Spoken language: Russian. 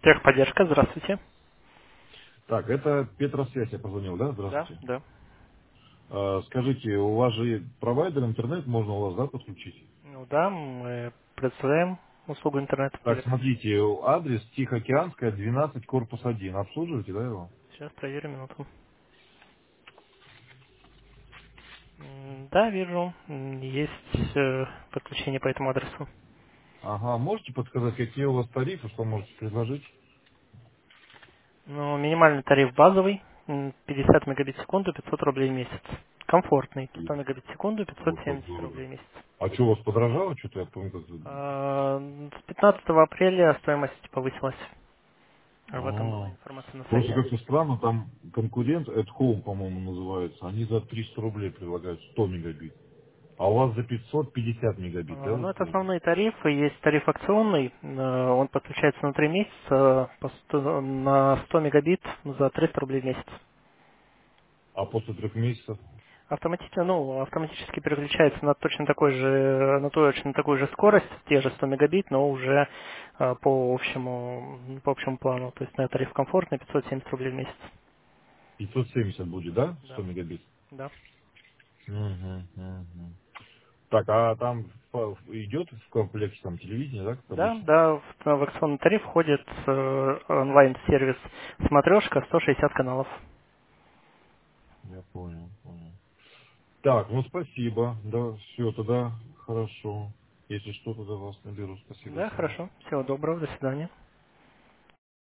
Техподдержка, здравствуйте. Так, это Петросвязь, я позвонил, да? Да, Здравствуйте. да. Скажите, у вас же провайдер интернет, можно у вас, да, подключить? Ну да, мы предоставляем услугу Так, интернет-проверки. смотрите, адрес Тихоокеанская, 12, корпус 1. Обслуживаете, да, его? Сейчас проверим минуту. Да, вижу, есть подключение по этому адресу. Ага, можете подсказать, какие у вас тарифы, что можете предложить? Ну, минимальный тариф базовый, 50 мегабит в секунду, 500 рублей в месяц. Комфортный, 100 мегабит в секунду, Вот так 570 здорово. рублей в месяц. А что, у вас подорожало что-то? Я помню, как... С 15 апреля стоимость повысилась. Об этом была А, информация на Просто сайте. как-то странно, там конкурент, at Home, по-моему, называется, они за 300 рублей предлагают 100 мегабит. А у вас за 550 мегабит, да, Ну, это выходит? основные тарифы. Есть тариф акционный. Он подключается на 3 месяца на 100 мегабит за 300 рублей в месяц. А после 3 месяцев? Автоматически переключается на точно такую же скорость, те же 100 мегабит, но уже по общему плану. То есть на тариф комфортный 570 рублей в месяц. 570 будет, да? Да, 100 мегабит. да. Мгм, мгм. Так, а там идет в комплекте там телевидение, да, как Да, обычно? да, в акционный тариф входит онлайн-сервис «Смотрешка», 160 каналов. Я понял, понял. Так, ну спасибо. Да, все, тогда хорошо. Если что, тогда вас наберу. Спасибо Да, большое. хорошо. Всего доброго, до свидания.